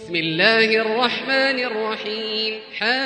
بسم الله الرحمن الرحيم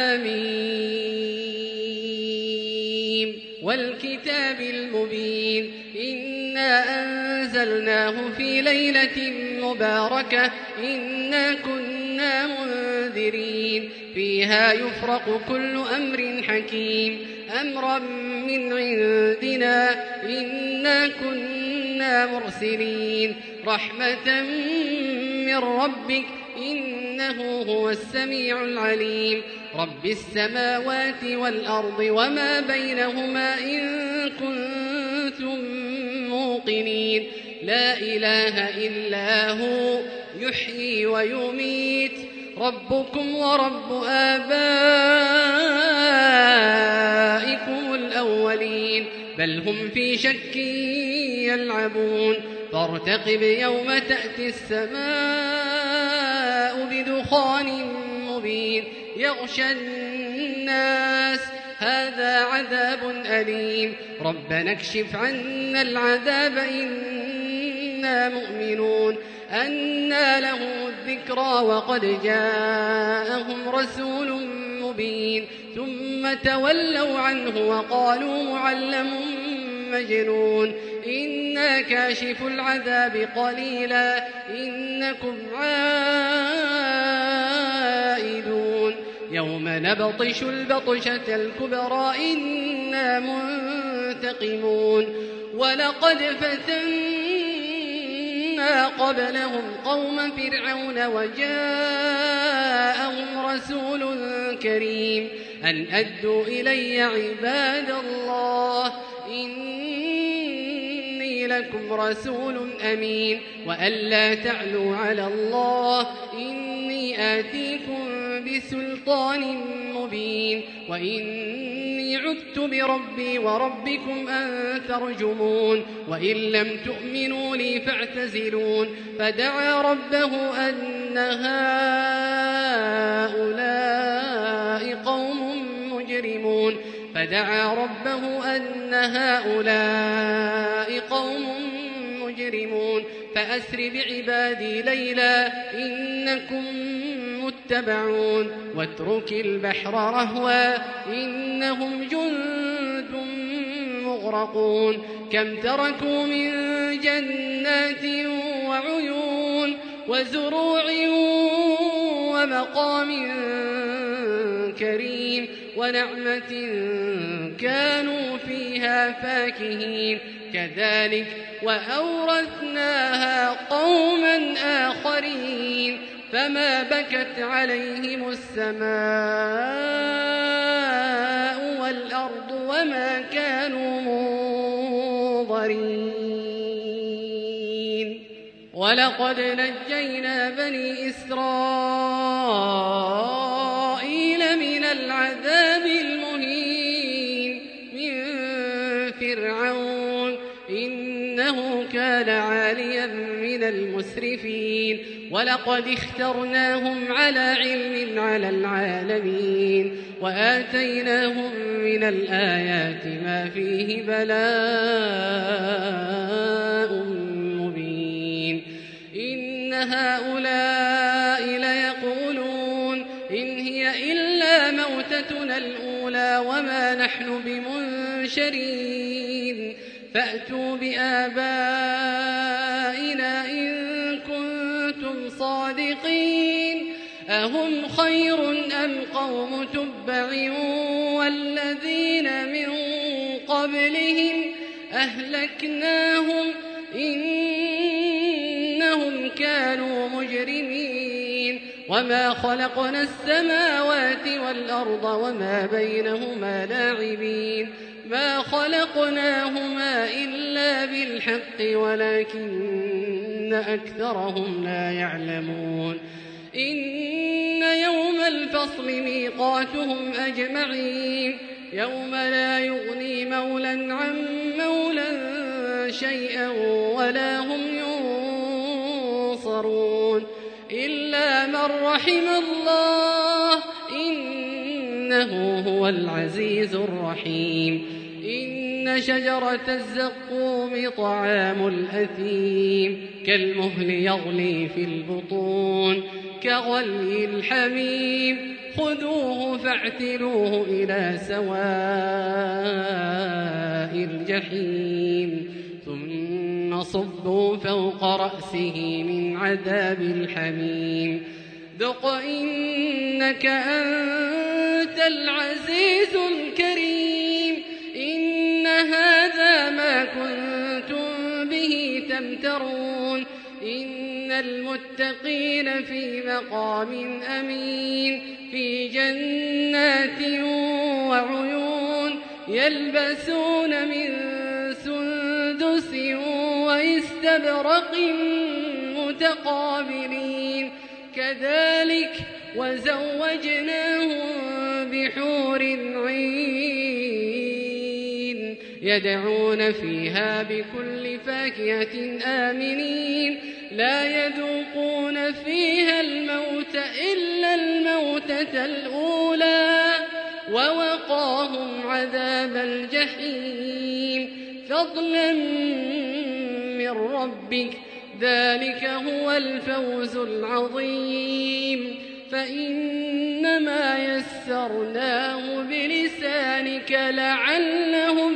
حميم والكتاب المبين إنا أنزلناه في ليلة مباركة إنا كنا منذرين فيها يفرق كل أمر حكيم أمرا من عندنا إنا كنا مرسلين رحمة من ربك إنه هو السميع العليم رب السماوات والأرض وما بينهما إن كنتم موقنين لا إله إلا هو يحيي ويميت ربكم ورب آبائكم الأولين بل هم في شك يلعبون فارتقب يوم تأتي السماء بدخان مبين يغشى الناس هذا عذاب أليم ربنا اكشف عنا العذاب إنا مؤمنون أنى له الذكرى وقد جاءهم رسول مبين ثم تولوا عنه وقالوا معلم مجنون إنا كاشف العذاب قليلا إنكم عائدون يوم نبطش البطشة الكبرى إنا منتقمون ولقد فتنا قبلهم قوم فرعون وجاءهم رسول كريم أن أدوا إلي عباد الله إني لكم رسول أمين وأن لا تعلوا على الله إني آتيكم بسلطان مبين وإني عذت بربي وربكم أن ترجمون وإن لم تؤمنوا لي فاعتزلون فدعا ربه أن هؤلاء قوم مجرمون فأسر بعبادي ليلا إنكم متبعون واترك البحر رهوا إنهم جند مغرقون كم تركوا من جنات وعيون وزروع ومقام كريم ونعمة كانوا فيها فاكهين كذلك وأورثناها قوما آخرين فما بكت عليهم السماء والأرض وما كانوا منظرين ولقد نجينا بني إسرائيل من العذاب المهين من فرعون إنه كان عاليا من المسرفين ولقد اخترناهم على علم على العالمين وآتيناهم من الآيات ما فيه بلاء مبين إن هؤلاء ليقولون إن هي إلا موتتنا الأولى وما نحن بمنشرين فأتوا بآبائنا إن كنتم صادقين أهم خير أم قوم تبع والذين من قبلهم أهلكناهم إنهم كانوا مجرمين وما خلقنا السماوات والأرض وما بينهما لاعبين ما خلقناهما إلا بالحق ولكن أكثرهم لا يعلمون إن يوم الفصل ميقاتهم أجمعين يوم لا يغني مولى عن مولى شيئا ولا هم ينصرون إلا من رحم الله إنه هو العزيز الرحيم إن إن شجرة الزقوم طعام الأثيم كالمهل يغلي في البطون كغلي الحميم خذوه فاعتلوه إلى سواء الجحيم ثم صبوا فوق رأسه من عذاب الحميم ذق إنك أنت العزيز الكريم إن هذا ما كنتم به تمترون إن المتقين في مقام أمين في جنات وعيون يلبسون من سندس واستبرق متقابلين كذلك وزوجناهم بحور عين يدعون فيها بكل فاكهة آمنين لا يذوقون فيها الموت إلا الموتة الأولى ووقاهم عذاب الجحيم فضلا من ربك ذلك هو الفوز العظيم فإنما يسرناه بلسانك لعلهم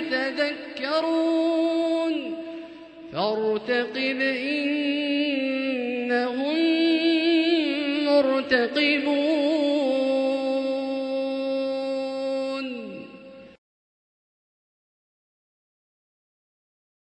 يتذكرون فارتقب إنهم مرتقبون